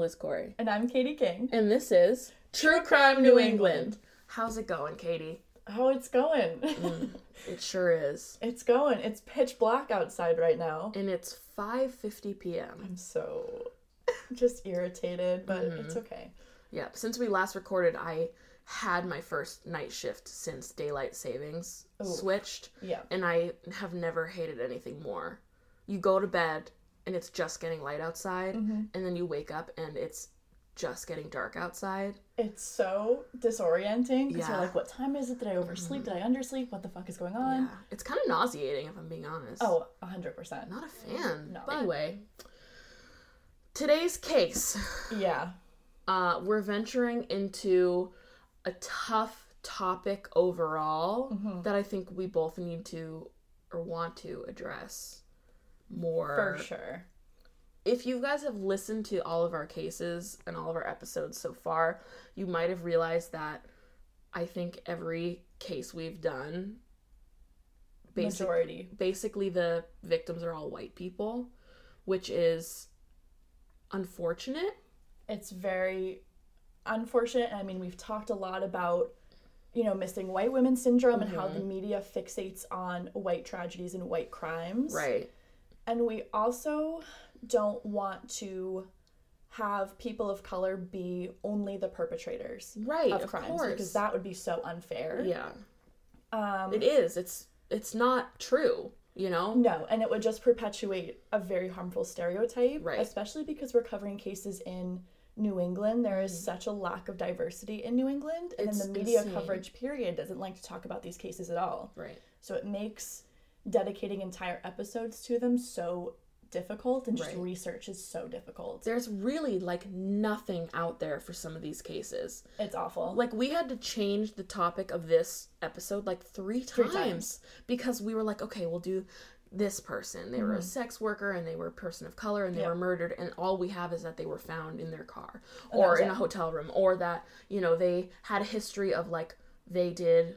Liz Corey. And I'm Katie King. And this is True Crime New England. How's it going, Katie? Oh, it's going. It sure is. It's going. It's pitch black outside right now. And it's 5:50 p.m. I'm so just irritated, but it's okay. Yeah, since we last recorded, I had my first night shift since daylight savings switched. Yeah. And I have never hated anything more. You go to bed and it's just getting light outside, and then you wake up and it's just getting dark outside. It's so disorienting because you're Yeah. like, what time is it? Did I oversleep? Did I undersleep? What the fuck is going on? Yeah. It's kind of nauseating, if I'm being honest. Oh, 100%. Not a fan. No. But anyway, today's case. Yeah. We're venturing into a tough topic overall that I think we both need to or want to address more. For sure. If you guys have listened to all of our cases and all of our episodes so far, you might have realized that I think every case we've done, basically the victims are all white people, which is unfortunate. It's very unfortunate. I mean, we've talked a lot about, missing white women syndrome and how the media fixates on white tragedies and white crimes. Right. And we also don't want to have people of color be only the perpetrators of crimes, course. because that would be so unfair. Yeah. It is. It's not true, No, and it would just perpetuate a very harmful stereotype, Right. especially because we're covering cases in New England. There is such a lack of diversity in New England, and It's then the media insane. coverage period doesn't like to talk about these cases at all. Right. So it makes dedicating entire episodes to them so difficult, and just Right. research is so difficult. There's really nothing out there for some of these cases. It's awful. We had to change the topic of this episode three times because we were like, okay, we'll do this person. They were a sex worker and they were a person of color and they were murdered, and all we have is that they were found in their car or in a hotel room, or that, they had a history of they did,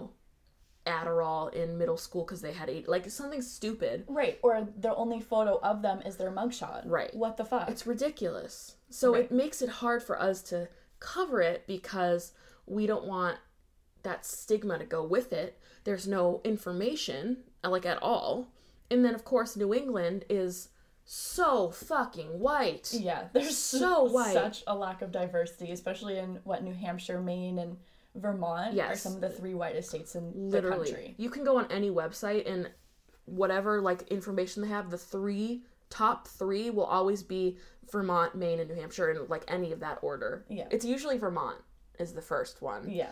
Adderall in middle school because they had something stupid. Right, or the only photo of them is their mugshot. Right. What the fuck? It's ridiculous. So it makes it hard for us to cover it because we don't want that stigma to go with it. There's no information, at all. And then, of course, New England is so fucking white. Yeah, there's so white. Such a lack of diversity, especially in, New Hampshire, Maine, and Vermont are some of the three whitest states in the country. You can go on any website and whatever information they have, the top three will always be Vermont, Maine, and New Hampshire in any of that order. Yeah. It's usually Vermont is the first one. Yeah.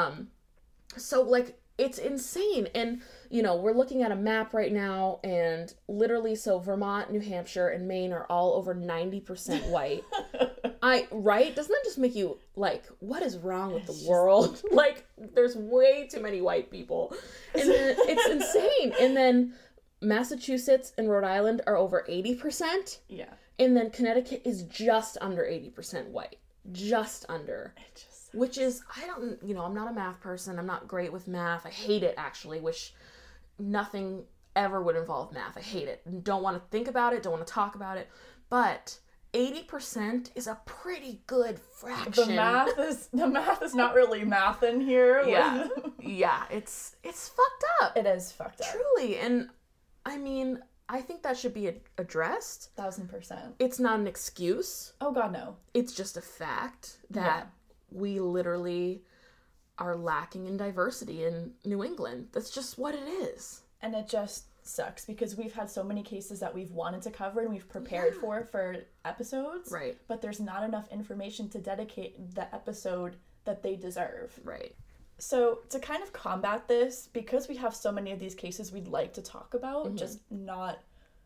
So it's insane. And we're looking at a map right now, and literally Vermont, New Hampshire, and Maine are all over 90% white. Right? Doesn't that just make you what is wrong with the world? There's way too many white people. And then it's insane. And then Massachusetts and Rhode Island are over 80%. Yeah. And then Connecticut is just under 80% white. Just under. It just Which is, I'm not a math person. I'm not great with math. I hate it, actually. Wish nothing ever would involve math. I hate it. Don't want to think about it. Don't want to talk about it. But 80% is a pretty good fraction. the math is not really math in here. Yeah. Yeah, it's fucked up. It is fucked up. Truly. And I mean, I think that should be addressed. 1000%. It's not an excuse. Oh god, no. It's just a fact that we literally are lacking in diversity in New England. That's just what it is. And it just sucks because we've had so many cases that we've wanted to cover and we've prepared for episodes. Right. But there's not enough information to dedicate the episode that they deserve. Right. So to kind of combat this, because we have so many of these cases we'd like to talk about, just not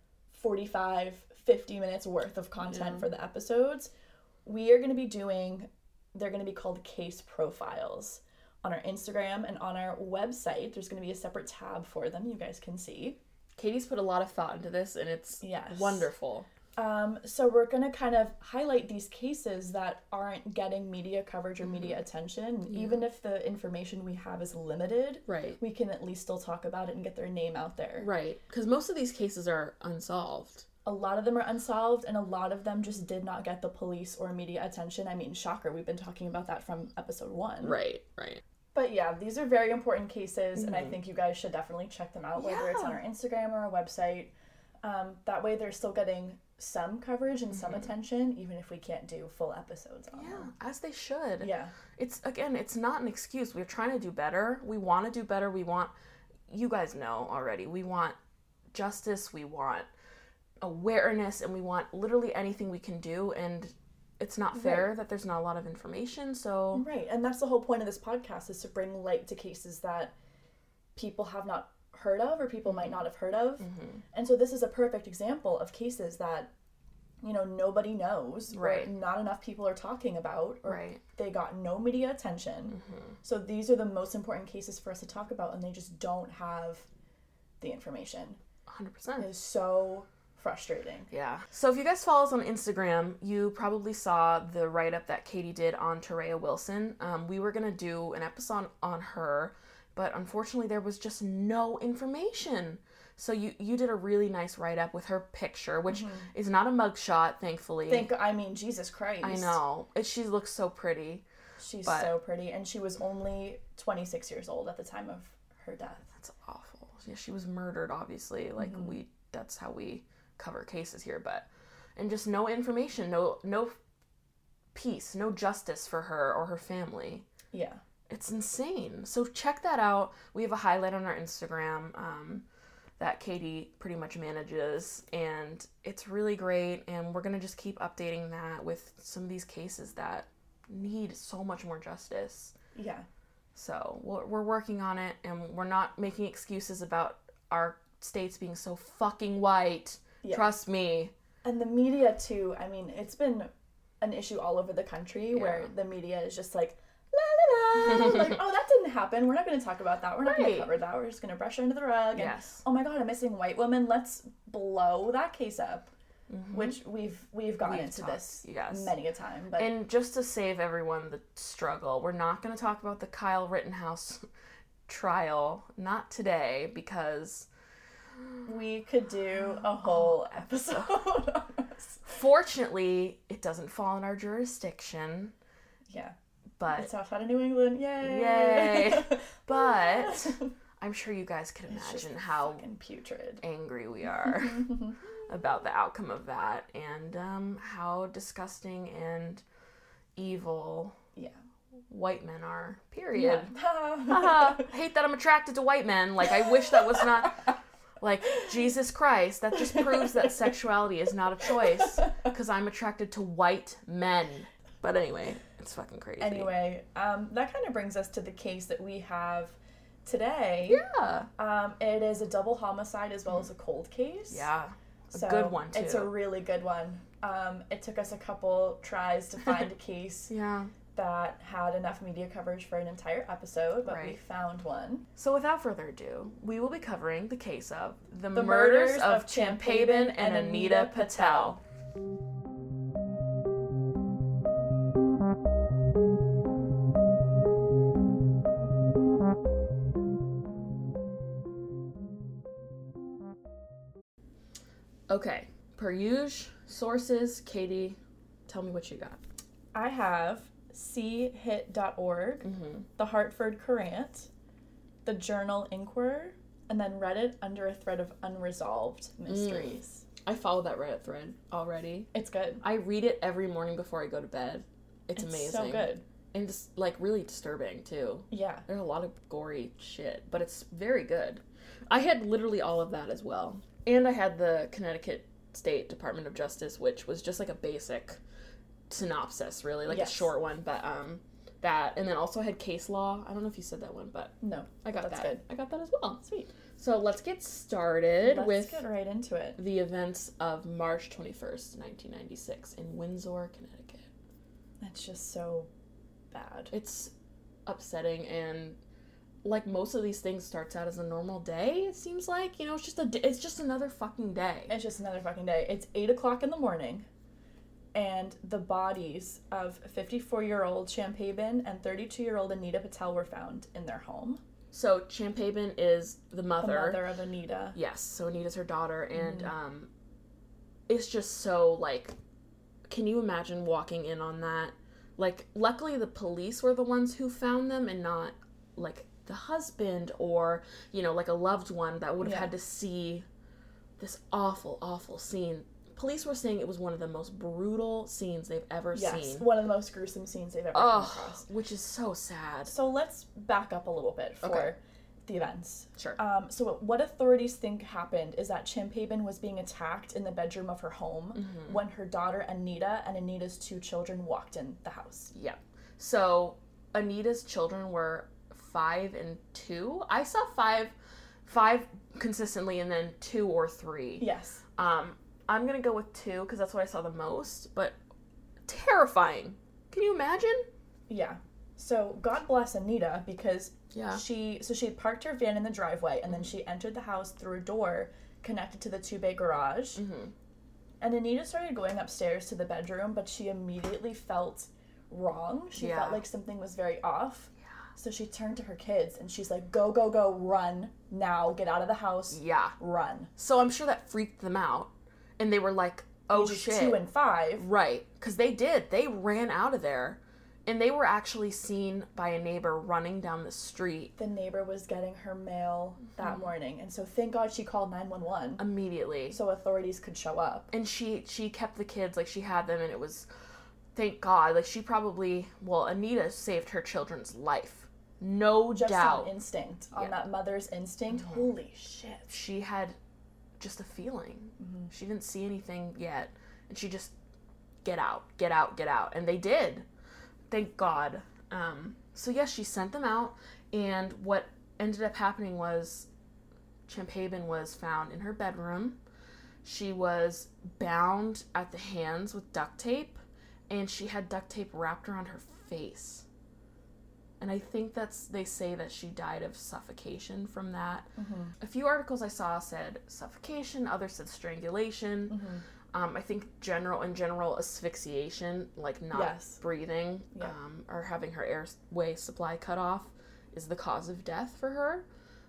45, 50 minutes worth of content for the episodes, we are going to be they're going to be called case profiles. On our Instagram and on our website, there's going to be a separate tab for them you guys can see. Katie's put a lot of thought into this, and it's wonderful. So we're going to kind of highlight these cases that aren't getting media coverage or media attention. Yeah. Even if the information we have is limited, right, we can at least still talk about it and get their name out there. Right, because most of these cases are unsolved. A lot of them are unsolved, and a lot of them just did not get the police or media attention. I mean, shocker, we've been talking about that from episode 1. Right. But yeah, these are very important cases, and I think you guys should definitely check them out, whether it's on our Instagram or our website. That way they're still getting some coverage and some attention, even if we can't do full episodes on them. As they should. Yeah. It's not an excuse. We're trying to do better. We want to do better. We want, you guys know already, we want justice, we want awareness, and we want literally anything we can do, and it's not fair that there's not a lot of information, so... Right, and that's the whole point of this podcast, is to bring light to cases that people have not heard of, or people might not have heard of. And so this is a perfect example of cases that, you know, nobody knows, or not enough people are talking about, or they got no media attention. So these are the most important cases for us to talk about, and they just don't have the information. 100%. It is so frustrating. Yeah. So if you guys follow us on Instagram, you probably saw the write-up that Katie did on Terea Wilson. We were going to do an episode on her, but unfortunately there was just no information. So you did a really nice write-up with her picture, which is not a mugshot, thankfully. I mean, Jesus Christ. I know. She looks so pretty. She's so pretty, and she was only 26 years old at the time of her death. That's awful. Yeah, she was murdered, obviously. Like, that's how we cover cases here, and just no information, no peace, no justice for her or her family. Yeah. It's insane. So check that out. We have a highlight on our Instagram that Katie pretty much manages, and it's really great, and we're going to just keep updating that with some of these cases that need so much more justice. Yeah. So we're working on it, and we're not making excuses about our states being so fucking white. Yeah. Trust me. And the media too, I mean, it's been an issue all over the country where the media is just like, la la la, like, oh, that didn't happen, we're not going to talk about that, we're not going to cover that, we're just going to brush it under the rug, and oh my god, a missing white woman, let's blow that case up. Which we've gotten into this many a time. But... And just to save everyone the struggle, we're not going to talk about the Kyle Rittenhouse trial, not today, because... we could do a whole episode on this. Fortunately, it doesn't fall in our jurisdiction. Yeah. But it's outside of New England. Yay! But I'm sure you guys can imagine how putrid angry we are about the outcome of that, and how disgusting and evil white men are, period. I hate that I'm attracted to white men. Like, I wish that was not... Like, Jesus Christ, that just proves that sexuality is not a choice, because I'm attracted to white men. But anyway, it's fucking crazy. Anyway, that kind of brings us to the case that we have today. Yeah. It is a double homicide as well as a cold case. Yeah. A good one, too. It's a really good one. It took us a couple tries to find a case that had enough media coverage for an entire episode, but we found one. So without further ado, we will be covering the case of the murders of Champabin and Anita Patel. Okay, per usual, sources, Katie, tell me what you got. I have chit.org, the Hartford Courant, the Journal Inquirer, and then Reddit under a thread of unresolved mysteries. I follow that Reddit thread already. It's good. I read it every morning before I go to bed. It's amazing. So good. And it's, like, really disturbing, too. Yeah. There's a lot of gory shit, but it's very good. I had literally all of that as well. And I had the Connecticut State Department of Justice, which was just like a basic synopsis, really, like a short one, but that, and then also I had case law. I don't know if you said that one, but no, I got that's that. Good. I got that as well. Sweet. So let's get started. Let's get right into it. The events of March 21st, 1996 in Windsor, Connecticut. That's just so bad. It's upsetting, and like most of these things starts out as a normal day, it seems like, you know, it's just another fucking day. It's just another fucking day. It's 8:00 in the morning, and the bodies of 54-year-old Champabin and 32-year-old Anita Patel were found in their home. So Champabin is the mother. The mother of Anita. Yes, so Anita's her daughter, and it's just so, like, can you imagine walking in on that? Like, luckily the police were the ones who found them and not, like, the husband or, you know, like a loved one that would have had to see this awful, awful scene. Police were saying it was one of the most brutal scenes they've ever seen. One of the most gruesome scenes they've ever come across. Which is so sad. So let's back up a little bit for the events. Sure. So what authorities think happened is that Champaben was being attacked in the bedroom of her home when her daughter Anita and Anita's 2 children walked in the house. Yeah. So Anita's children were 5 and 2. I saw 5 consistently and then 2 or 3. Yes. I'm going to go with 2 because that's what I saw the most, but terrifying. Can you imagine? Yeah. So God bless Anita because Yeah. she had parked her van in the driveway and then she entered the house through a door connected to the 2-bay garage. And Anita started going upstairs to the bedroom, but she immediately felt wrong. She felt like something was very off. Yeah. So she turned to her kids and she's like, go, go, go, run now, get out of the house. Yeah. Run. So I'm sure that freaked them out. And they were like, oh, Ages shit. 2 and 5. Right. Because they did. They ran out of there. And they were actually seen by a neighbor running down the street. The neighbor was getting her mail that morning. And so thank God she called 911. Immediately. So authorities could show up. And she kept the kids, like, she had them, and it was, thank God. Like, she probably, well, Anita saved her children's life. No Just doubt. on instinct. On that mother's instinct. Holy shit. She had just a feeling. She didn't see anything yet. And she just, get out, get out, get out. And they did. Thank God. So yes, she sent them out, and what ended up happening was Champaben was found in her bedroom. She was bound at the hands with duct tape, and she had duct tape wrapped around her face. And I think they say that she died of suffocation from that. A few articles I saw said suffocation, others said strangulation. I think in general asphyxiation, like not breathing, or having her airway supply cut off is the cause of death for her.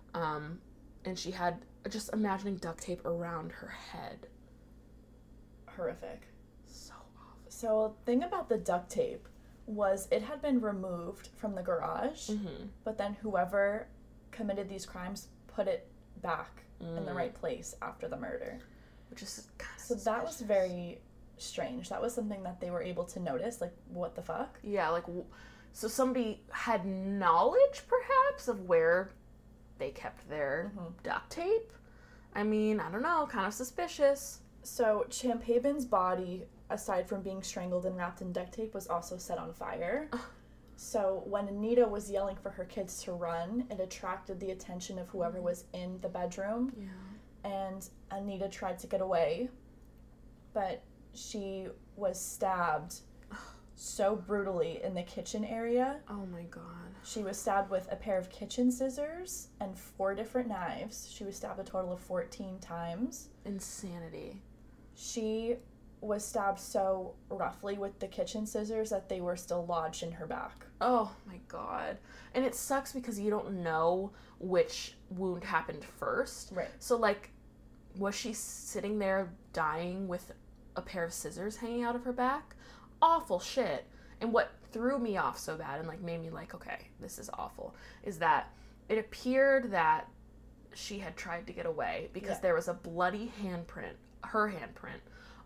And she had, just imagining duct tape around her head. Horrific. So awful. So the thing about the duct tape was it had been removed from the garage, but then whoever committed these crimes put it back in the right place after the murder. Which is kind of So that was very strange. That was something that they were able to notice, like, what the fuck? Yeah, like, so somebody had knowledge, perhaps, of where they kept their duct tape? I mean, I don't know, kind of suspicious. So Champaben's body, aside from being strangled and wrapped in duct tape, was also set on fire. So when Anita was yelling for her kids to run, it attracted the attention of whoever was in the bedroom. Yeah. And Anita tried to get away, but she was stabbed so brutally in the kitchen area. Oh my God. She was stabbed with a pair of kitchen scissors and 4 different knives. She was stabbed a total of 14 times. Insanity. She was stabbed so roughly with the kitchen scissors that they were still lodged in her back. Oh my God. And it sucks because you don't know which wound happened first. Right. So, like, was she sitting there dying with a pair of scissors hanging out of her back? Awful shit. And what threw me off so bad and, like, made me like, okay, this is awful, is that it appeared that she had tried to get away because there was a bloody handprint, her handprint,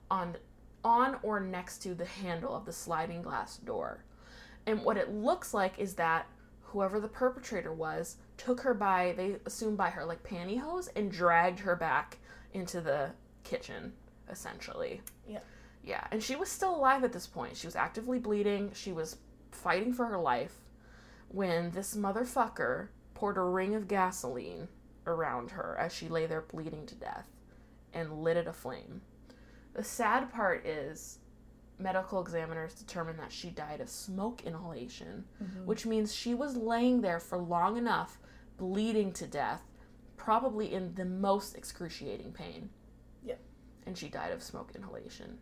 on or next to the handle of the sliding glass door. And what it looks like is that whoever the perpetrator was took her by, they assume by her, like, pantyhose and dragged her back into the kitchen, essentially. Yeah. Yeah, and she was still alive at this point. She was actively bleeding. She was fighting for her life when this motherfucker poured a ring of gasoline around her as she lay there bleeding to death and lit it aflame. The sad part is medical examiners determined that she died of smoke inhalation, which means she was laying there for long enough, bleeding to death, probably in the most excruciating pain. Yeah. And she died of smoke inhalation.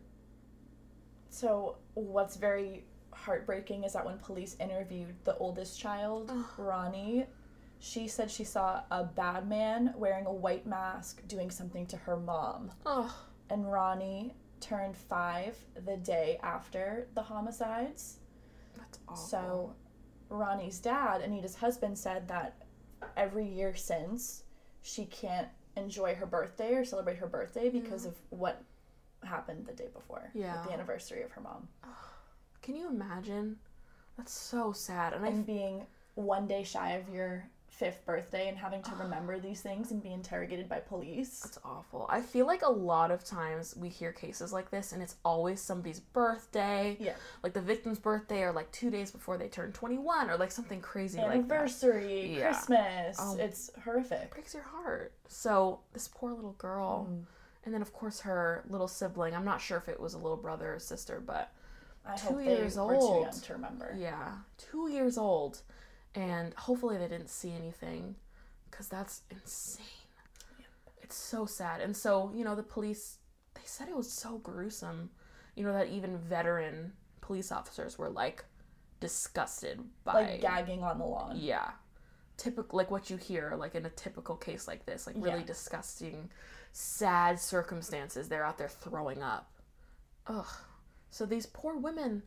So what's very heartbreaking is that when police interviewed the oldest child, Ronnie, she said she saw a bad man wearing a white mask doing something to her mom. Oh. and Ronnie turned 5 the day after the homicides. That's awful. So Ronnie's dad, Anita's husband, said that every year since, she can't enjoy her birthday or celebrate her birthday because of what happened the day before. Yeah. With the anniversary of her mom. Can you imagine? That's so sad. And being one day shy of your 5th birthday and having to remember these things and be interrogated by police. That's awful. I feel like a lot of times we hear cases like this and it's always somebody's birthday. Yeah. Like the victim's birthday or like 2 days before they turn 21 or like something crazy like that. Anniversary, Yeah. Christmas. It's horrific. It breaks your heart. So this poor little girl. And then of course her little sibling. I'm not sure if it was a little brother or sister, but I 2 hope years they old. were too young to remember. Yeah. 2 years old. And hopefully they didn't see anything, because that's insane. Yep. It's so sad. And so, you know, the police, they said it was so gruesome, you know, that even veteran police officers were, like, disgusted by... Like, gagging on the lawn. Yeah. Typical, like, what you hear, like, in a typical case like this. Like, really disgusting, sad circumstances. They're out there throwing up. Ugh. So these poor women,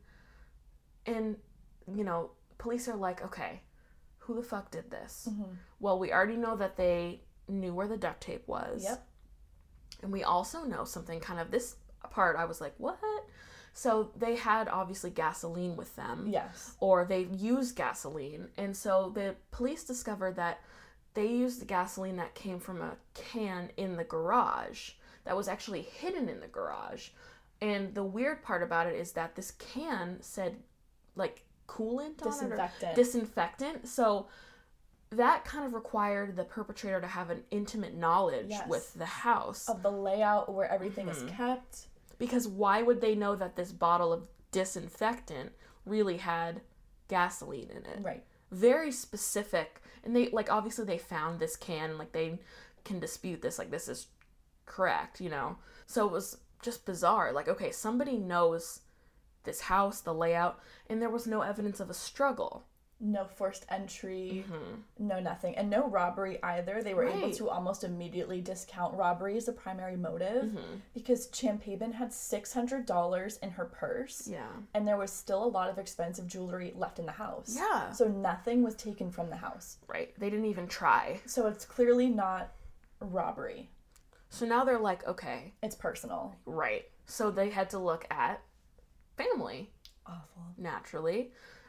and, you know, police are like, okay, who the fuck did this? Well, we already know that they knew where the duct tape was. Yep. And we also know something kind of, this part I was like, what? So they had obviously gasoline with them. Yes. Or they used gasoline. And so the police discovered that they used the gasoline that came from a can in the garage that was actually hidden in the garage. And the weird part about it is that this can said, like, coolant on Disinfectant. it, or disinfectant. So that kind of required the perpetrator to have an intimate knowledge with the house. Of the layout where everything is kept. Because why would they know that this bottle of disinfectant really had gasoline in it? Right. Very specific. And they, like, obviously they found this can, like, they can dispute this, like, this is correct, you know? So it was just bizarre. Like, okay, somebody knows this house, the layout, and there was no evidence of a struggle. No forced entry, no nothing. And no robbery either. They were able to almost immediately discount robbery as a primary motive because Champabin had $600 in her purse. Yeah. And there was still a lot of expensive jewelry left in the house. Yeah. So nothing was taken from the house. Right. They didn't even try. So it's clearly not robbery. So now they're like, okay. It's personal. Right. So they had to look at family. Awful. Naturally.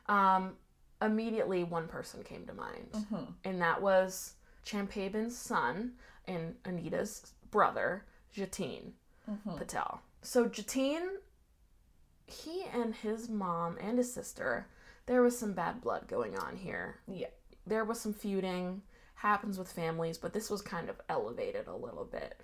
Immediately one person came to mind. And that was Champabin's son and Anita's brother, Jatin Patel. So Jatin, he and his mom and his sister, there was some bad blood going on here. Yeah. There was some feuding, happens with families, but this was kind of elevated a little bit.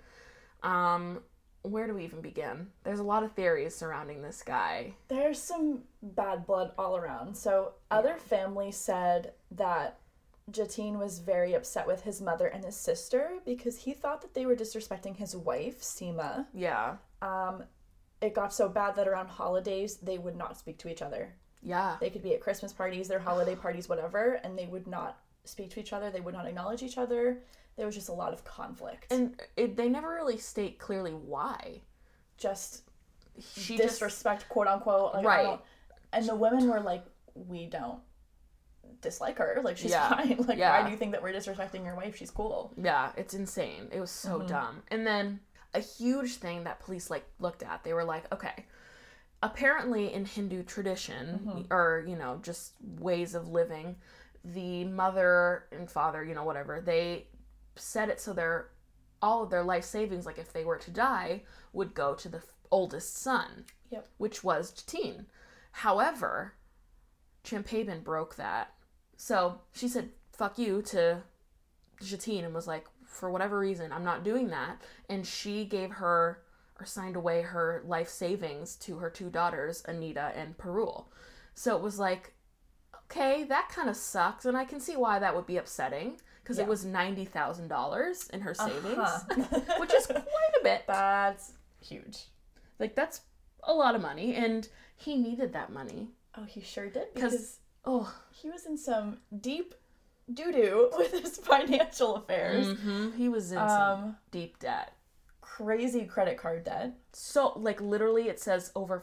Where do we even begin? There's a lot of theories surrounding this guy. There's some bad blood all around. So other families said that Jatin was very upset with his mother and his sister because he thought that they were disrespecting his wife, Seema. Yeah. It got so bad that around holidays, they would not speak to each other. Yeah. They could be at Christmas parties, their holiday parties, whatever, and they would not speak to each other. They would not acknowledge each other. There was just a lot of conflict. And they never really state clearly why. Just She disrespect, quote unquote. Like, right. And the women were like, we don't dislike her. Like, she's fine. Like, why do you think that we're disrespecting your wife? She's cool. Yeah, it's insane. It was so dumb. And then a huge thing that police, like, looked at, they were like, okay, apparently in Hindu tradition, or, you know, just ways of living, the mother and father, you know, whatever, they set it so all of their life savings, like if they were to die, would go to the oldest son, which was Jatin. However, Champabin broke that. So she said, fuck you to Jatin and was like, for whatever reason, I'm not doing that. And she gave her, or signed away her life savings to her 2 daughters, Anita and Parul. So it was like, okay, that kind of sucks. And I can see why that would be upsetting. Because it was $90,000 in her savings, which is quite a bit. That's huge. Like, that's a lot of money, and he needed that money. Oh, he sure did, because oh, he was in some deep doo-doo with his financial affairs. He was in some deep debt. crazy credit card debt. So, like, literally it says over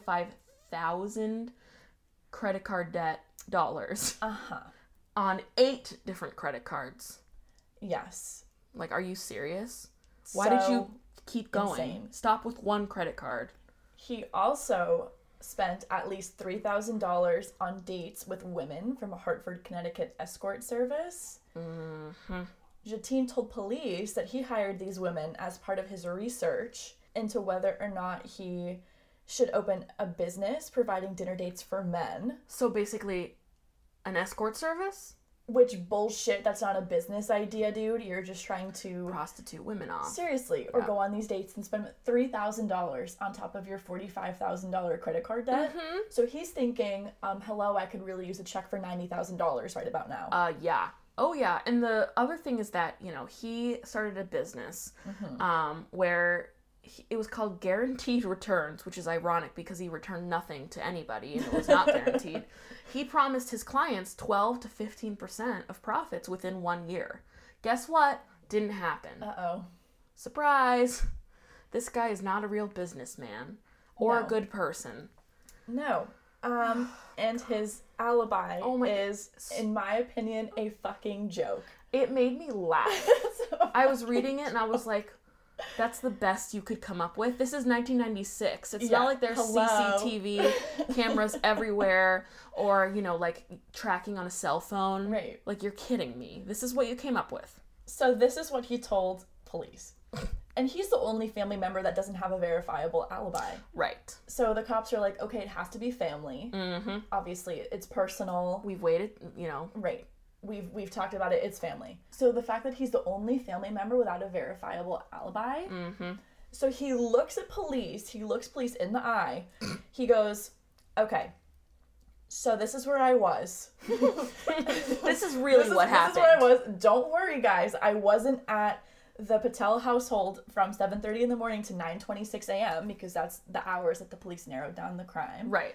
45,000 credit card debt dollars. Uh-huh. On 8 different credit cards. Yes. Like, are you serious? Why did you keep going? Insane. Stop with one credit card. He also spent at least $3,000 on dates with women from a Hartford, Connecticut escort service. Mm-hmm. Jatine told police that he hired these women as part of his research into whether or not he should open a business providing dinner dates for men. So basically, an escort service? Which bullshit, that's not a business idea, dude. You're just trying to Prostitute women off. Seriously, or go on these dates and spend $3,000 on top of your $45,000 credit card debt. Mm-hmm. So he's thinking, hello, I could really use a check for $90,000 right about now. Yeah. Oh, yeah. And the other thing is that, you know, he started a business where it was called Guaranteed Returns, which is ironic because he returned nothing to anybody and it was not guaranteed. He promised his clients 12 to 15% of profits within 1 year. Guess what? Didn't happen. Uh-oh. Surprise! This guy is not a real businessman or No. a good person. No. And his alibi is, in my opinion, a fucking joke. It made me laugh. I was reading it and I was like, that's the best you could come up with. This is 1996. It's not like there's CCTV cameras everywhere or, you know, like tracking on a cell phone. Right. Like, you're kidding me. This is what you came up with. So this is what he told police. And he's the only family member that doesn't have a verifiable alibi. Right. So the cops are like, okay, it has to be family. Mm-hmm. Obviously, it's personal. We've waited, you know. Right. We've talked about it. It's family. So the fact that he's the only family member without a verifiable alibi. Mm-hmm. So he looks at police. He looks police in the eye. He goes, okay, so this is where I was. This is really what happened. This is where I was. Don't worry, guys. I wasn't at the Patel household from 7:30 in the morning to 9:26 a.m. because that's the hours that the police narrowed down the crime. Right.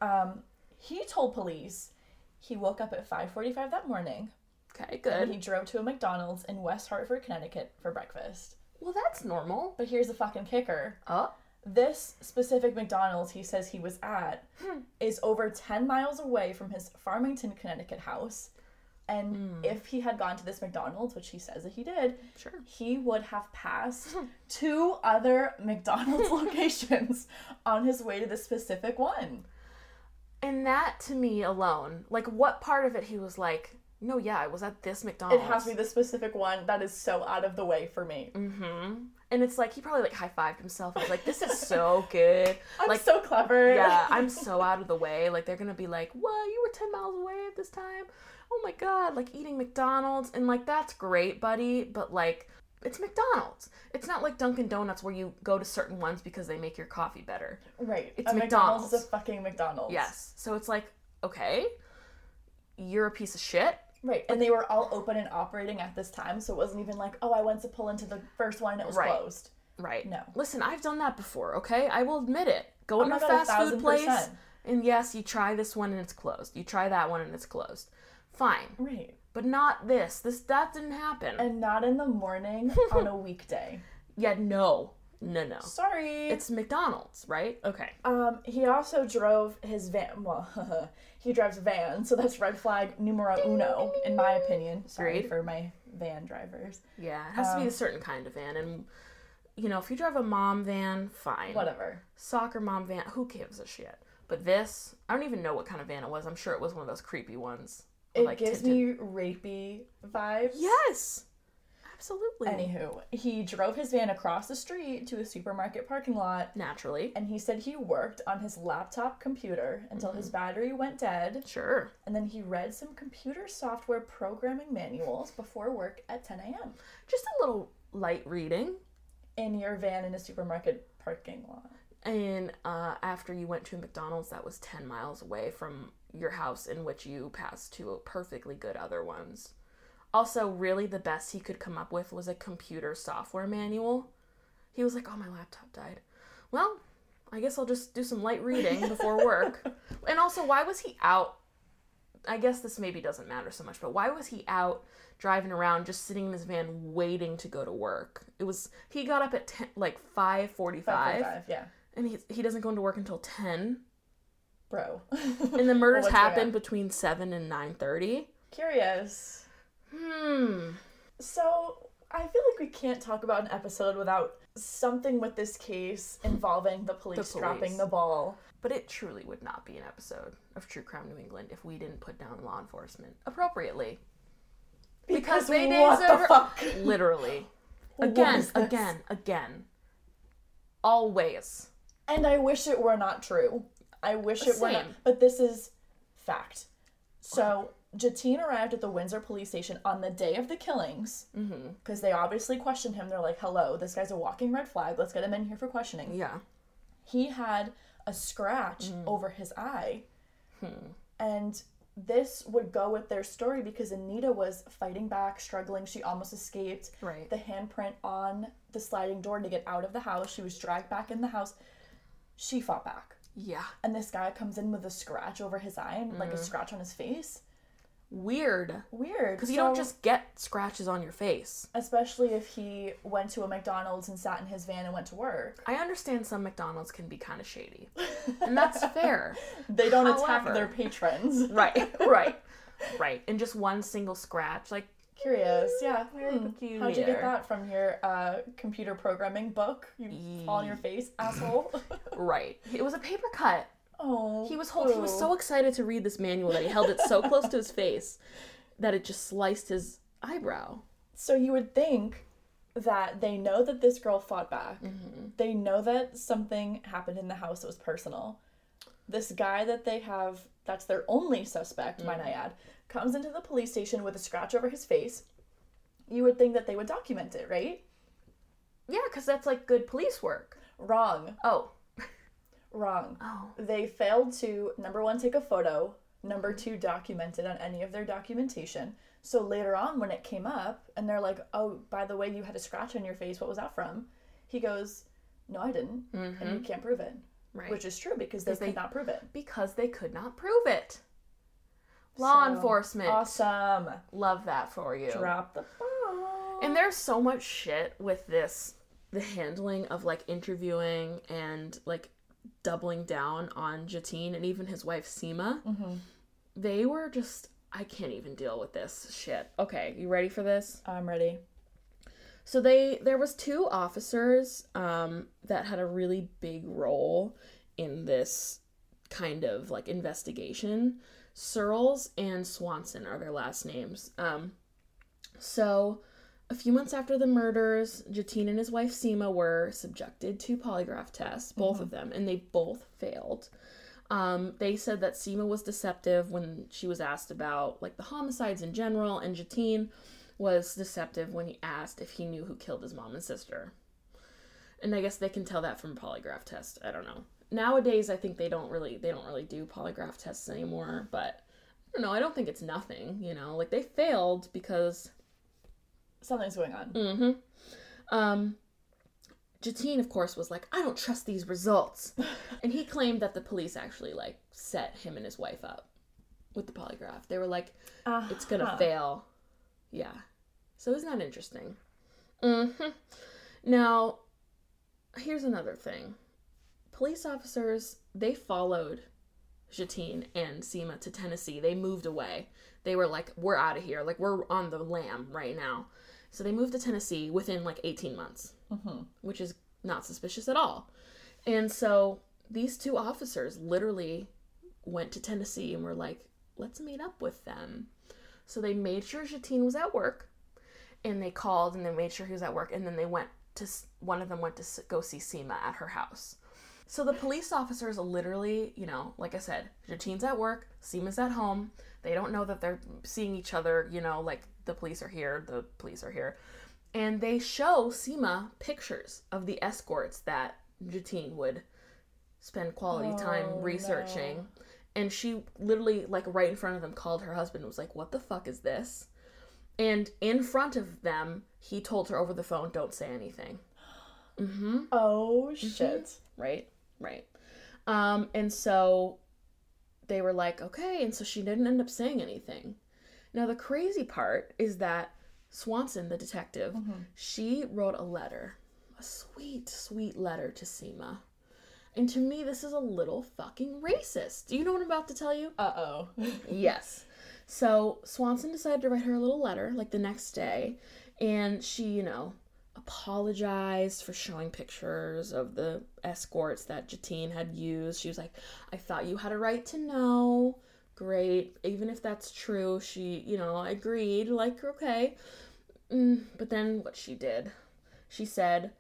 He told police he woke up at 5:45 that morning. Okay, good. And he drove to a McDonald's in West Hartford, Connecticut for breakfast. Well, that's normal. But here's the fucking kicker. Oh. This specific McDonald's he says he was at is over 10 miles away from his Farmington, Connecticut house. And if he had gone to this McDonald's, which he says that he did, he would have passed 2 other McDonald's locations on his way to this specific one. And that, to me alone, like, what part of it he was like, no, yeah, I was at this McDonald's. It has to be the specific one that is so out of the way for me. Mm-hmm. And it's like, he probably, like, high-fived himself. He's like, this is so good. I'm like, so clever. Yeah, I'm so out of the way. Like, they're gonna be like, what, you were 10 miles away at this time? Oh my god, like, eating McDonald's. And, like, that's great, buddy. But, like, it's McDonald's. It's not like Dunkin' Donuts where you go to certain ones because they make your coffee better. Right. It's McDonald's is a fucking McDonald's. Yes. So it's like, okay, you're a piece of shit. Right. And they were all open and operating at this time, so it wasn't even like, oh, I went to pull into the first one and it was closed. Right. No. Listen, I've done that before, okay? I will admit it. Go in a God, fast food place, 1,000%. and yes, you try this one and it's closed. You try that one and it's closed. Fine. Right. But not this. That didn't happen. And not in the morning on a weekday. Yeah, no. Sorry. It's McDonald's, right? Okay. He also drove his van. Well, he drives a van, so that's red flag numero uno, in my opinion. Sorry Agreed. for my van drivers. Yeah, it has to be a certain kind of van. And, you know, if you drive a mom van, fine. Whatever. Soccer mom van, who gives a shit? But this, I don't even know what kind of van it was. I'm sure it was one of those creepy ones. It gives me rapey vibes. Yes! Absolutely. Anywho, he drove his van across the street to a supermarket parking lot. Naturally. And he said he worked on his laptop computer until his battery went dead. Sure. And then he read some computer software programming manuals before work at 10 a.m. Just a little light reading. In your van in a supermarket parking lot. And after you went to a McDonald's that was 10 miles away from your house, in which you passed to perfectly good other ones. Also, really the best he could come up with was a computer software manual. He was like, oh, my laptop died. Well, I guess I'll just do some light reading before work. And also, why was he out I guess this maybe doesn't matter so much, but why was he out driving around just sitting in his van waiting to go to work? He got up at 5:45. 5:45, yeah. And he doesn't go into work until 10. Bro. And the murders happened between 7 and 9:30. Curious. So, I feel like we can't talk about an episode without something with this case involving the police dropping the ball. But it truly would not be an episode of True Crime New England if we didn't put down law enforcement appropriately. Because they what the fuck? Literally. Again. Always. And I wish it were not true. I wish it were not. But this is fact. So, Jatine arrived at the Windsor police station on the day of the killings. Because they obviously questioned him. They're like, hello, this guy's a walking red flag. Let's get him in here for questioning. Yeah. He had a scratch over his eye. And this would go with their story because Anita was fighting back, struggling. She almost escaped. Right. The handprint on the sliding door to get out of the house. She was dragged back in the house. She fought back. Yeah. And this guy comes in with a scratch over his eye and like a scratch on his face. Weird. Because you don't just get scratches on your face. Especially if he went to a McDonald's and sat in his van and went to work. I understand some McDonald's can be kind of shady. And that's fair. They don't attack their patrons. Right. And just one single scratch. Like, curious. Yeah. Very peculiar. How'd you get that from your computer programming book? You fall on your face, asshole. Right. It was a paper cut. Oh, he was so excited to read this manual that he held it so close to his face that it just sliced his eyebrow. So you would think that they know that this girl fought back. They know that something happened in the house that was personal. This guy that they have, that's their only suspect, might I add, comes into the police station with a scratch over his face. You would think that they would document it, right? Yeah, because that's like good police work. Wrong. Oh. Wrong. Oh. They failed to, number one, take a photo, number two, document it on any of their documentation. So later on when it came up and they're like, oh, by the way, you had a scratch on your face. What was that from? He goes, no, I didn't. And you can't prove it. Right. Which is true because they could not prove it. Because they could not prove it. Law enforcement. Awesome. Love that for you. Drop the ball. And there's so much shit with this, the handling of like interviewing and like doubling down on Jatine and even his wife Seema. They were just, I can't even deal with this shit. Okay, you ready for this? I'm ready. So there was two officers that had a really big role in this kind of like investigation. Searles and Swanson are their last names. So a few months after the murders, Jatine and his wife Seema were subjected to polygraph tests, both of them, and they both failed. They said that Seema was deceptive when she was asked about like the homicides in general, and Jatine was deceptive when he asked if he knew who killed his mom and sister. And I guess they can tell that from a polygraph test. I don't know. Nowadays, I think they don't really do polygraph tests anymore, but I don't know. I don't think it's nothing, you know? Like, they failed because something's going on. Jatine, of course, was like, I don't trust these results. And he claimed that the police actually, like, set him and his wife up with the polygraph. They were like, it's gonna fail. Yeah. So isn't that interesting? Now, here's another thing. Police officers, they followed Jatine and Seema to Tennessee. They moved away. They were like, we're out of here. Like, we're on the lam right now. So they moved to Tennessee within like 18 months, which is not suspicious at all. And so these two officers literally went to Tennessee and were like, let's meet up with them. So they made sure Jatine was at work, and they called and they made sure he was at work, and then one of them went to go see Seema at her house. So the police officers literally, you know, like I said, Jatine's at work, Seema's at home. They don't know that they're seeing each other, you know, like the police are here. And they show Seema pictures of the escorts that Jatine would spend quality time researching. No. And she literally, like, right in front of them called her husband and was like, what the fuck is this? And in front of them, he told her over the phone, don't say anything. Oh, shit. Right. And so they were like, okay, and so she didn't end up saying anything. Now, the crazy part is that Swanson, the detective, she wrote a letter, a sweet, sweet letter to Seema. And to me, this is a little fucking racist. Do you know what I'm about to tell you? Uh-oh. Yes. So Swanson decided to write her a little letter, like the next day, and she, apologized for showing pictures of the escorts that Jatine had used. She was like, I thought you had a right to know. Great. Even if that's true, she, agreed, like, okay. But then what she did, she said,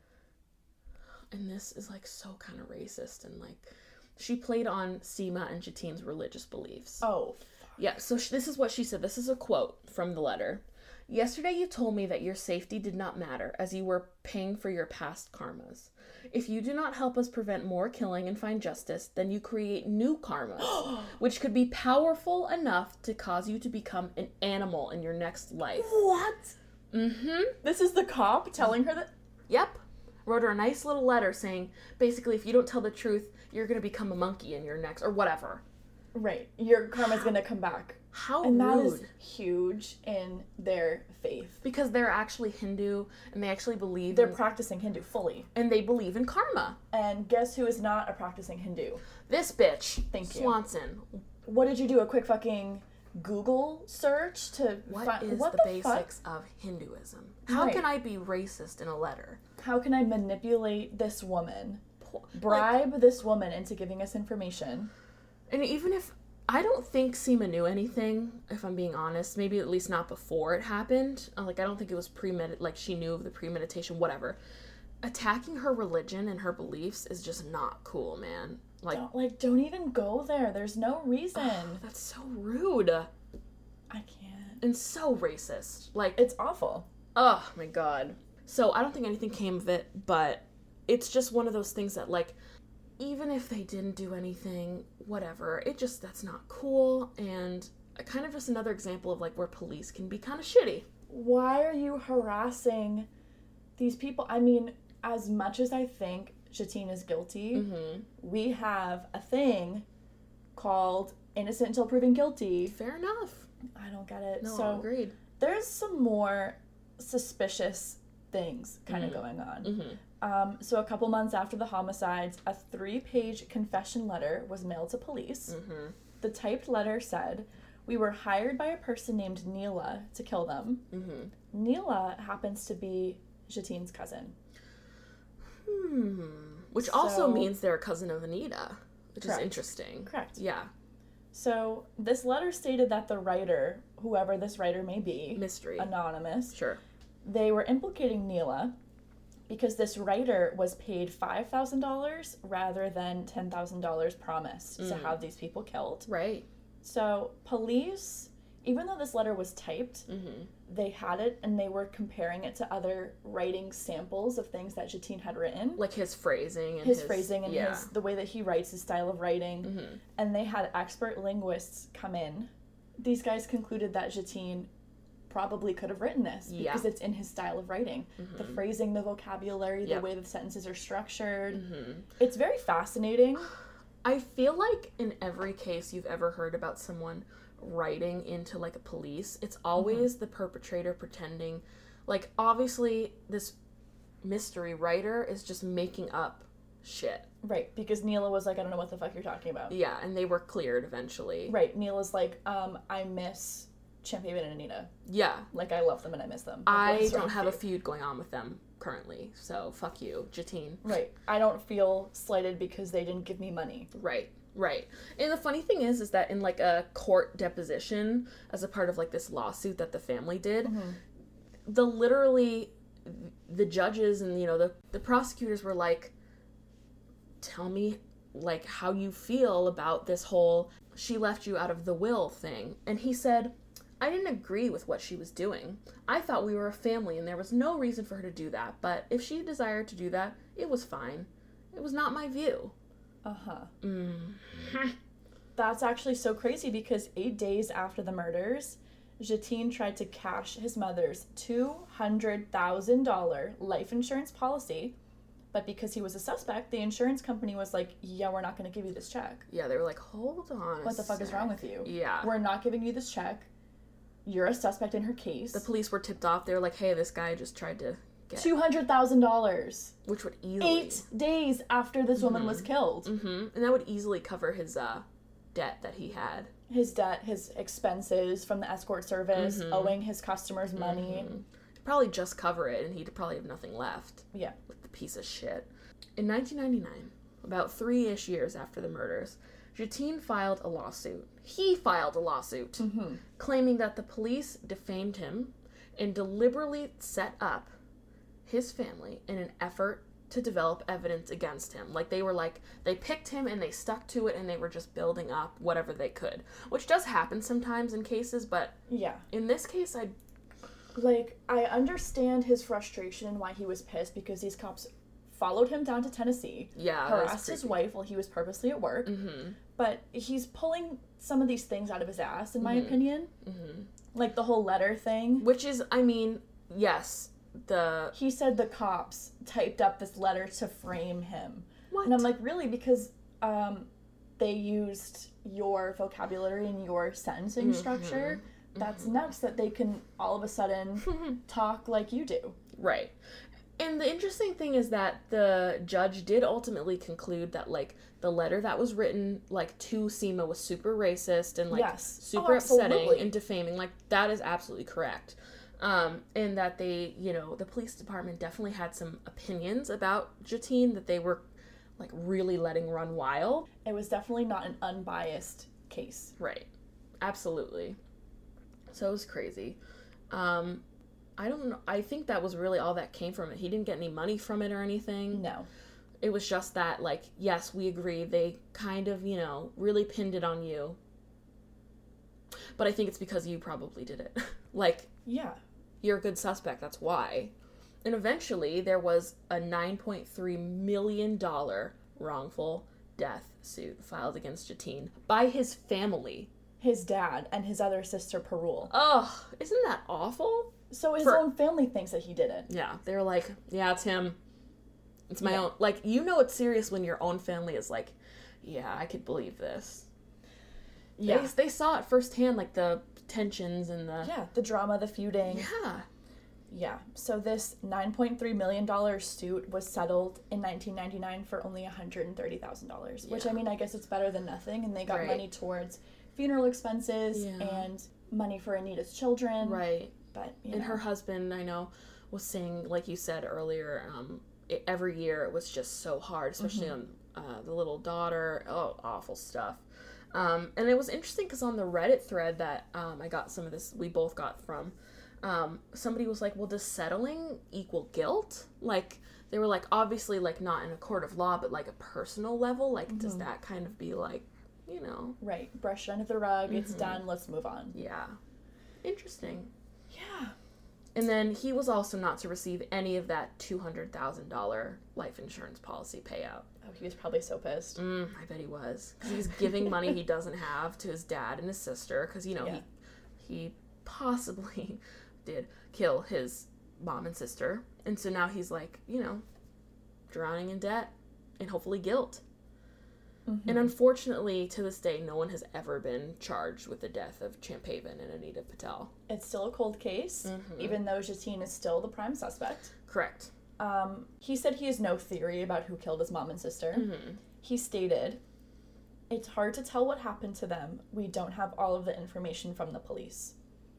and this is like so kind of racist, and like, she played on Seema and Jatine's religious beliefs. Oh. Yeah, so this is what she said. This is a quote from the letter. Yesterday you told me that your safety did not matter as you were paying for your past karmas. If you do not help us prevent more killing and find justice, then you create new karmas, which could be powerful enough to cause you to become an animal in your next life. What? Mm-hmm. This is the cop telling her that? Yep. Wrote her a nice little letter saying, basically, if you don't tell the truth, you're going to become a monkey in your next, or whatever. Right. Your karma's going to come back. How and rude. That is huge in their faith. Because they're actually Hindu, and they actually believe They're practicing Hindu fully. And they believe in karma. And guess who is not a practicing Hindu? This bitch. Thank you. Swanson. What did you do? A quick fucking Google search to find... What is the basics of Hinduism? How can I be racist in a letter? How can I manipulate this woman? Bribe this woman into giving us information? And even if... I don't think Seema knew anything, if I'm being honest. Maybe at least not before it happened. I don't think it was she knew of the premeditation, whatever. Attacking her religion and her beliefs is just not cool, man. Don't even go there. There's no reason. Oh, that's so rude. I can't. And so racist. It's awful. Oh, my God. So, I don't think anything came of it, but it's just one of those things that, even if they didn't do anything, whatever, that's not cool, and kind of just another example of, where police can be kind of shitty. Why are you harassing these people? I mean, as much as I think Jatine is guilty, we have a thing called innocent until proven guilty. Fair enough. I don't get it. No, so agreed. There's some more suspicious things kind of going on. So a couple months after the homicides, a 3-page confession letter was mailed to police. The typed letter said, we were hired by a person named Neela to kill them. Neela happens to be Jatine's cousin. Which also means they're a cousin of Anita, which Correct. is interesting. Correct. Yeah. So this letter stated that the writer, whoever this writer may be, mystery, anonymous, sure, they were implicating Neela because this writer was paid $5,000 rather than $10,000 promised to have these people killed. Right. So police, even though this letter was typed, they had it and they were comparing it to other writing samples of things that Jatine had written. Like his phrasing and his phrasing and the way that he writes, his style of writing. And they had expert linguists come in. These guys concluded that Jatine probably could have written this because it's in his style of writing. The phrasing, the vocabulary, the way the sentences are structured. It's very fascinating. I feel like in every case you've ever heard about someone writing into a police, it's always the perpetrator pretending, obviously this mystery writer is just making up shit. Right, because Neela was I don't know what the fuck you're talking about. Yeah, and they were cleared eventually. Right, Neela's I miss Champion and Anita. Yeah. I love them and I miss them. I don't have a feud going on with them currently, so fuck you, Jatine. Right. I don't feel slighted because they didn't give me money. Right. And the funny thing is that in a court deposition as a part of this lawsuit that the family did, the judges and the prosecutors were like, tell me how you feel about this whole she left you out of the will thing. And he said, I didn't agree with what she was doing. I thought we were a family and there was no reason for her to do that, but if she desired to do that, it was fine. It was not my view. That's actually so crazy because 8 days after the murders, Jatine tried to cash his mother's $200,000 life insurance policy But because he was a suspect, the insurance company was like, yeah, we're not going to give you this check. Yeah, they were like, hold on. What the fuck is wrong with you? Yeah. We're not giving you this check. You're a suspect in her case. The police were tipped off. They were like, hey, this guy just tried to get $200,000. Which would easily 8 days after this woman was killed. And that would easily cover his debt that he had. His debt, his expenses from the escort service, owing his customers money. He'd probably just cover it, and he'd probably have nothing left. Yeah. With the piece of shit. In 1999, about 3-ish years after the murders, Jatine filed a lawsuit. He filed a lawsuit claiming that the police defamed him and deliberately set up his family in an effort to develop evidence against him. Like, they picked him and they stuck to it, and they were just building up whatever they could. Which does happen sometimes in cases, but yeah, in this case, I understand his frustration and why he was pissed, because these cops followed him down to Tennessee, harassed his wife while he was purposely at work, but he's pulling some of these things out of his ass, in my opinion. Like the whole letter thing. Which is, I mean, yes, He said the cops typed up this letter to frame him. What? And I'm like, really? Because they used your vocabulary and your sentencing structure? That's nuts that they can all of a sudden talk like you do. Right. And the interesting thing is that the judge did ultimately conclude that, like, the letter that was written, like, to Seema was super racist and, like, super upsetting and defaming. Like, that is absolutely correct. And that they, you know, the police department definitely had some opinions about Jatine that they were, like, really letting run wild. It was definitely not an unbiased case. Right. Absolutely. So it was crazy. I don't know. I think that was really all that came from it. He didn't get any money from it or anything. No. It was just that, like, yes, we agree. They kind of, you know, really pinned it on you. But I think it's because you probably did it. Like, yeah, you're a good suspect. That's why. And eventually, there was a $9.3 million wrongful death suit filed against Jatine by his family. His dad and his other sister, Parul. Ugh, isn't that awful? So his own family thinks that he did it. Yeah, they were like, yeah, it's him. It's my own. Like, you know it's serious when your own family is like, yeah, I could believe this. Yeah. They saw it firsthand, like, the tensions and the... Yeah, the drama, the feuding. Yeah. Yeah, so this $9.3 million suit was settled in 1999 for only $130,000, which, I mean, I guess it's better than nothing, and they got money towards funeral expenses and money for Anita's children. Right. But, and her husband, I know, was saying, like you said earlier, every year it was just so hard, especially on the little daughter. Oh, awful stuff. And it was interesting because on the Reddit thread that I got some of this, we both got from, somebody was like, well, does settling equal guilt? Like, they were like, obviously, like, not in a court of law, but, like, a personal level. Like, does that kind of be, like, you know? Right. Brush it under the rug. It's done. Let's move on. Yeah. Interesting. Yeah. And then he was also not to receive any of that $200,000 life insurance policy payout. Oh, he was probably so pissed. I bet he was. Because he's giving money he doesn't have to his dad and his sister. Because, you know, he possibly did kill his mom and sister. And so now he's like, you know, drowning in debt and hopefully guilt. And unfortunately, to this day, no one has ever been charged with the death of Champaven and Anita Patel. It's still a cold case, even though Jatine is still the prime suspect. Correct. He said he has no theory about who killed his mom and sister. He stated, "It's hard to tell what happened to them. We don't have all of the information from the police."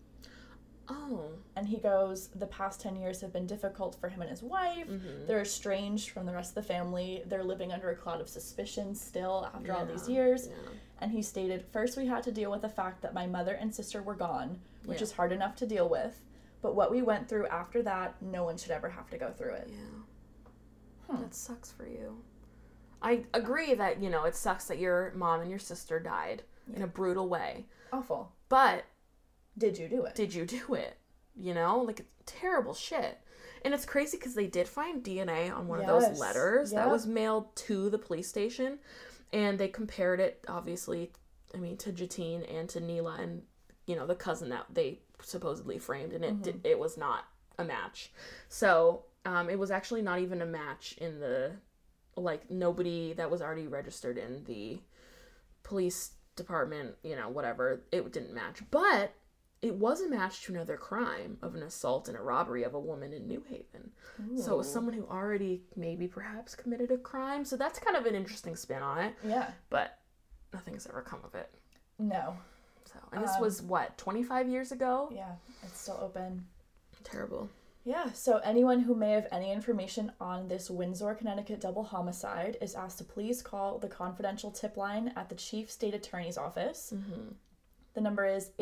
Oh. And he goes, the past 10 years have been difficult for him and his wife. They're estranged from the rest of the family. They're living under a cloud of suspicion still after all these years. And he stated, "First we had to deal with the fact that my mother and sister were gone, which is hard enough to deal with. But what we went through after that, no one should ever have to go through it." That sucks for you. I agree that, you know, it sucks that your mom and your sister died in a brutal way. Awful. But... did you do it? Did you do it? You know? Like, it's terrible shit. And it's crazy because they did find DNA on one of those letters that was mailed to the police station. And they compared it, obviously, I mean, to Jatine and to Neela and, you know, the cousin that they supposedly framed. And it was not a match. So it was actually not even a match in the, like, nobody that was already registered in the police department, you know, whatever, it didn't match. But it was a match to another crime of an assault and a robbery of a woman in New Haven. Ooh. So it was someone who already maybe perhaps committed a crime. So that's kind of an interesting spin on it. Yeah. But nothing's ever come of it. No. So, and this was, what, 25 years ago? Yeah, it's still open. Terrible. Yeah, so anyone who may have any information on this Windsor, Connecticut double homicide is asked to please call the confidential tip line at the Chief State Attorney's Office. Mm-hmm. The number is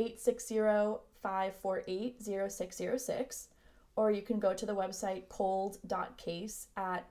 860-548-0606, or you can go to the website cold.case at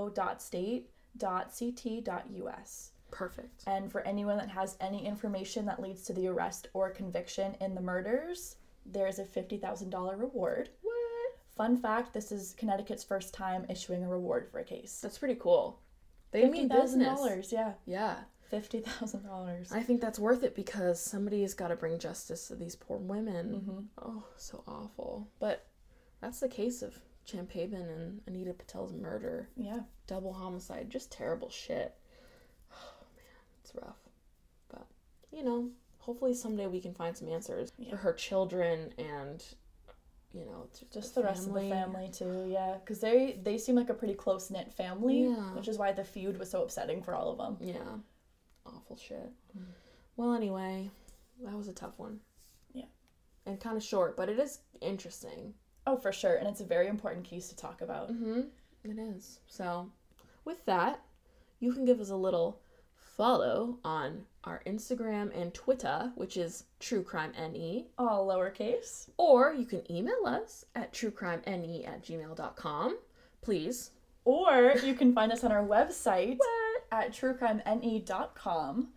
po.state.ct.us. Perfect. And for anyone that has any information that leads to the arrest or conviction in the murders, there is a $50,000 reward. What? Fun fact, this is Connecticut's first time issuing a reward for a case. That's pretty cool. They mean business. $50,000, yeah. Yeah. $50,000. I think that's worth it because somebody's got to bring justice to these poor women. Mm-hmm. Oh, so awful. But that's the case of Champ Haven and Anita Patel's murder. Yeah. Double homicide. Just terrible shit. Oh, man. It's rough. But, you know, hopefully someday we can find some answers for her children and, you know, just the rest of the family too. Yeah, because they seem like a pretty close-knit family, which is why the feud was so upsetting for all of them. Yeah. Awful shit. Mm. Well, anyway, that was a tough one. Yeah. And kind of short, but it is interesting. Oh, for sure. And it's a very important case to talk about. Mm-hmm. It is. So, with that, you can give us a little follow on our Instagram and Twitter, which is truecrimene. All lowercase. Or you can email us at truecrimene@gmail.com. Please. Or you can find us on our website. At truecrimene.com.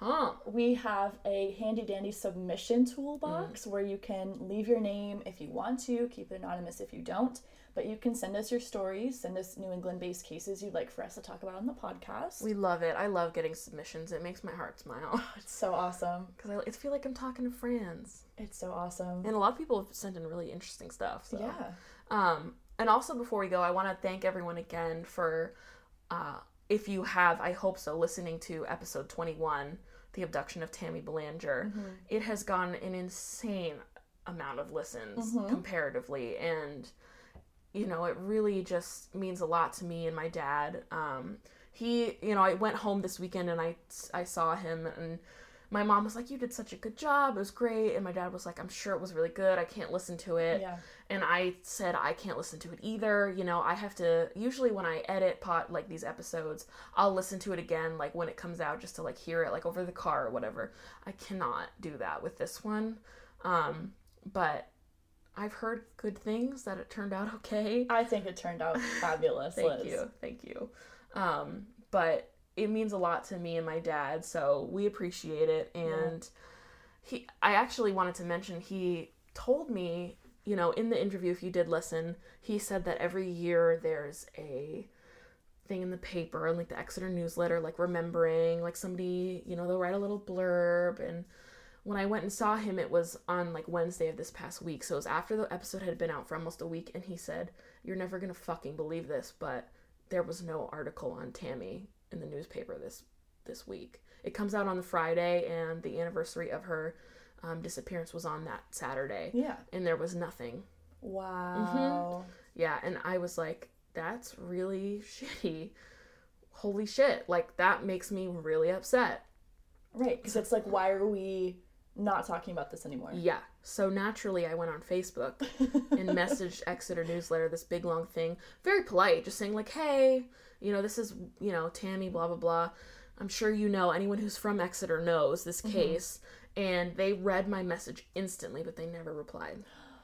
We have a handy-dandy submission toolbox where you can leave your name if you want to, keep it anonymous if you don't, but you can send us your stories, send us New England-based cases you'd like for us to talk about on the podcast. We love it. I love getting submissions. It makes my heart smile. Oh, it's so awesome. Because I feel like I'm talking to friends. It's so awesome. And a lot of people have sent in really interesting stuff. So. Yeah. And also before we go, I want to thank everyone again for... if you have, I hope so, listening to episode 21, The Abduction of Tammy Belanger, it has gotten an insane amount of listens comparatively. And, you know, it really just means a lot to me and my dad. He, you know, I went home this weekend and I saw him and my mom was like, you did such a good job. It was great. And my dad was like, I'm sure it was really good. I can't listen to it. Yeah. And I said, I can't listen to it either. You know, I have to, usually when I edit like these episodes, I'll listen to it again, like when it comes out just to like hear it like over the car or whatever. I cannot do that with this one. But I've heard good things that it turned out okay. I think it turned out fabulous. Thank you. But it means a lot to me and my dad, so we appreciate it. And I actually wanted to mention, he told me, you know, in the interview, if you did listen, he said that every year there's a thing in the paper, and like the Exeter newsletter, like remembering, like somebody, you know, they'll write a little blurb. And when I went and saw him, it was on like Wednesday of this past week, so it was after the episode had been out for almost a week, and he said, you're never gonna fucking believe this, but there was no article on Tammy in the newspaper this week. It comes out on the Friday, and the anniversary of her disappearance was on that Saturday. Yeah. And there was nothing. Wow. Yeah, and I was like, that's really shitty. Holy shit. Like, that makes me really upset. Right, because it's like, why are we not talking about this anymore? Yeah. So naturally, I went on Facebook and messaged Exeter Newsletter, this big long thing, very polite, just saying like, hey, you know, this is, you know, Tammy, blah, blah, blah. I'm sure you know, anyone who's from Exeter knows this case. And they read my message instantly, but they never replied.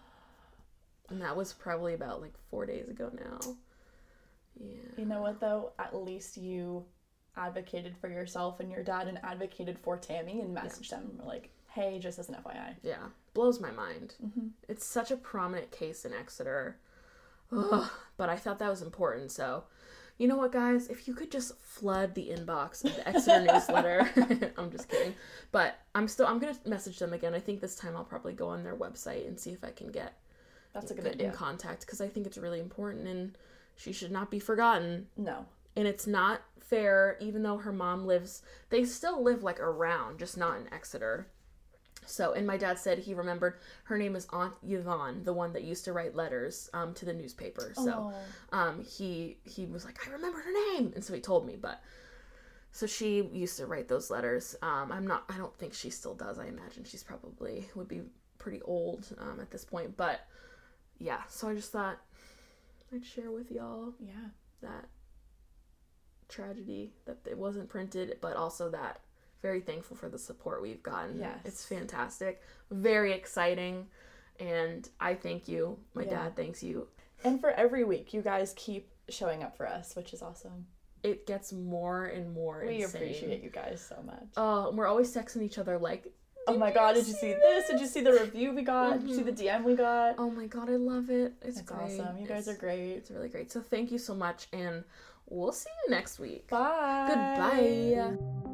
And that was probably about like 4 days ago now. Yeah. You know what, though? At least you advocated for yourself and your dad and advocated for Tammy and messaged them like, hey, just as an FYI. Yeah. Blows my mind. It's such a prominent case in Exeter. Ugh. But I thought that was important, so... You know what, guys? If you could just flood the inbox of the Exeter newsletter. I'm just kidding. But I'm going to message them again. I think this time I'll probably go on their website and see if I can get That's a good get idea. in contact, because I think it's really important and she should not be forgotten. No. And it's not fair, even though her mom lives, they still live like around, just not in Exeter. So, and my dad said he remembered her name is Aunt Yvonne, the one that used to write letters to the newspaper. So he was like, I remembered her name. And so he told me, but so she used to write those letters. I don't think she still does. I imagine she's probably would be pretty old at this point. But yeah, so I just thought I'd share with y'all that tragedy, that it wasn't printed, but also that very thankful for the support we've gotten. Yes. It's fantastic. Very exciting. And I thank you. My dad thanks you. And for every week, you guys keep showing up for us, which is awesome. It gets more and more We insane. appreciate you guys so much. We're always texting each other like, oh my god, did you see this? Did you see the review we got? Did you see the DM we got? Oh my god, I love it. It's great. Awesome. You guys are great. It's really great. So thank you so much, and we'll see you next week. Bye. Goodbye.